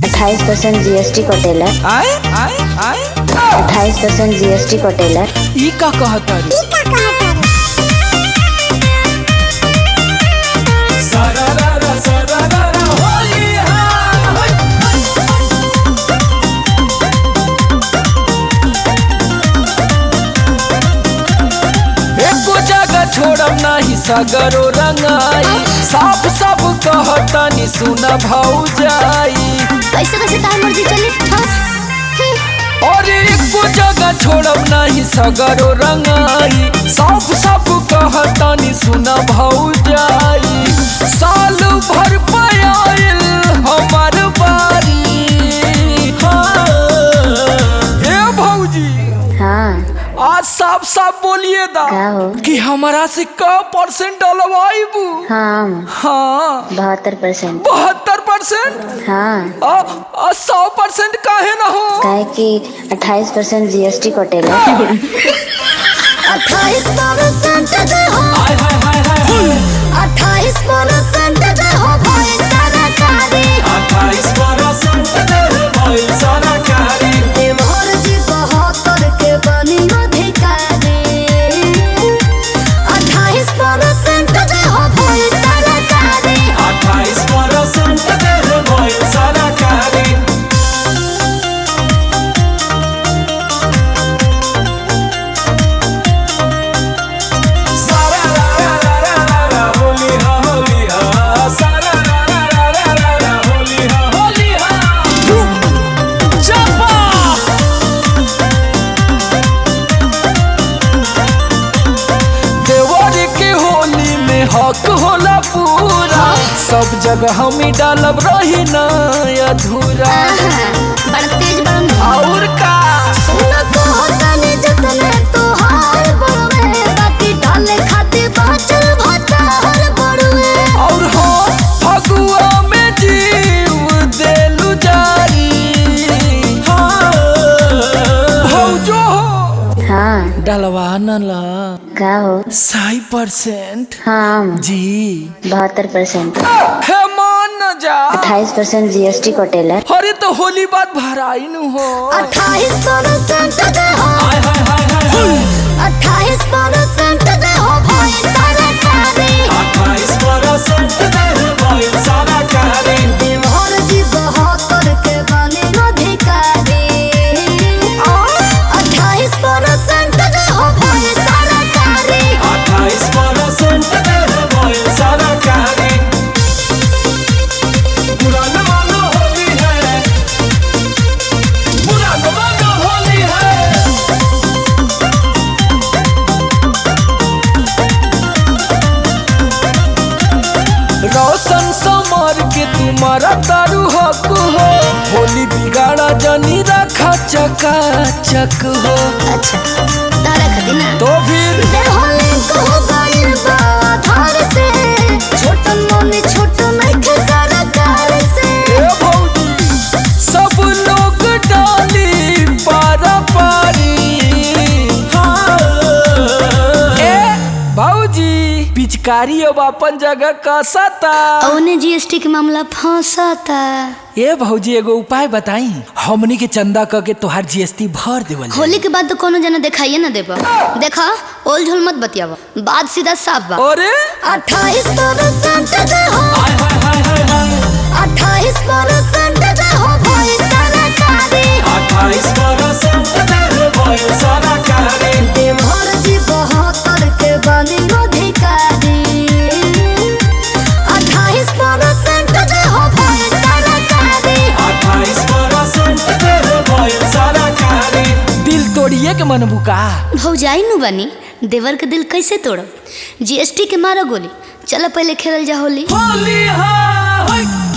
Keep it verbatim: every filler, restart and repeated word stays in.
अट्ठाईस percent GST कटेला। आए आए आए अट्ठाईस परसेंट जीएसटी कटेला। ई का कहता रे? सरारा सरारा होली हाय। एको जगह छोड़ब नहीं सगरो रंगाई, साफ साफ कहतनी सुन भौजाई। कैसे कैसे तार मर्जी चली। और एको जगह छोड़ब नहीं सगरो रंगाई, साफ साफ कहतनी सुन भौजाई। साल भर पयाइल हमार बारी। हाँ ए भौजी, हाँ आज साफ साफ बोलिए दा का हो? कि हमारा से का परसेंट डलवाइबू? हाँ हाँ बहत्तर परसेंट। बहत्तर परसेंट हाँ सौ परसेंट काहे न हो? काहे कि अट्ठाईस परसेंट जीएसटी कटेला। अट्ठाईस परसेंट दे हो, हाय हाय हाय हाय। अट्ठाईस परसेंट दे हो भाई सरकारी। अट्ठाईस परसेंट दे भाई सरकारी। देवर जी बहत्तर के बनी अधिकारी। अट्ठाईस परसेंट दे हो भाई सरकारी। अट्ठाईस परसेंट दे भाई सरकारी। हक होला पूरा, सब जगह हम डालब रही ना अधूरा। बड़ा तेज बड़ा और का सुन तो तने जतने तोहार बड़वे, बाकी डाले खातिर बाचल भतार बड़वे। और हो फगुआ में जीव देलु जारी। हाँ भौजो हो हाँ डलवा न ला का हो? साई परसेंट हाँ जी बहत्तर परसेंट। हे मान न जा। अट्ठाईस परसेंट जीएसटी कटेला। अरे तो होली बात भराई न हो। अट्ठाईस परसेंट दे हो, हाय हाय हाय हाय। अट्ठाईस परसेंट दे हो भाई सरकारी। अट्ठाईस परसेंट दे भाई सरकारी। देवर जी बहत्तर के बनी अधिकारी। अट्ठाईस परसेंट दे हो भाई सरकारी। अट्ठाईस परसेंट दे भाई सरकारी। पुराना वाला होली है, पुराना वाला होली है। रोशन समर के तुम्हारा तारू हक हो, होली बिगाड़ा जनी रखा चका चक हो। अच्छा तारा खातिर ना तो फिर होली को गइल बा धार से, छोटन मोनी छोट नहीं खे सरकार से। ए भौजी सब लोग डाली पारा पारी। हाँ ए भौजी पिचकारी अब अपन जगह कसता। औने जीएसटी के मामला फंसाता। ए भौजी एगो उपाय बताई, हमनी के चंदा क के तोहार जीएसटी भर देवल जाई। होली के बाद तो कोनो जना दिखाइए ना देबा। देखा ओल झोल मत बतियावा, बात सीधा साफ बा। अरे अट्ठाईस परसेंट दे हो, हाय हाय हाय हाय हाय। अट्ठाईस परसेंट दे हो भाई सरकारी। अट्ठाईस परसेंट दे भाई सरकारी। देवर जी बहत्तर के बनी अधिकारी। अट्ठाईस परसेंट दे हो भाई सरकारी। अट्ठाईस परसेंट दे भाई सरकारी। दिल तोड़िए के मन बुका। भौजाई नु बनी, देवर के दिल कैसे तोड़ब? जीएसटी के मारो गोली। चलो पहले खेलल जा होली। होली हाय।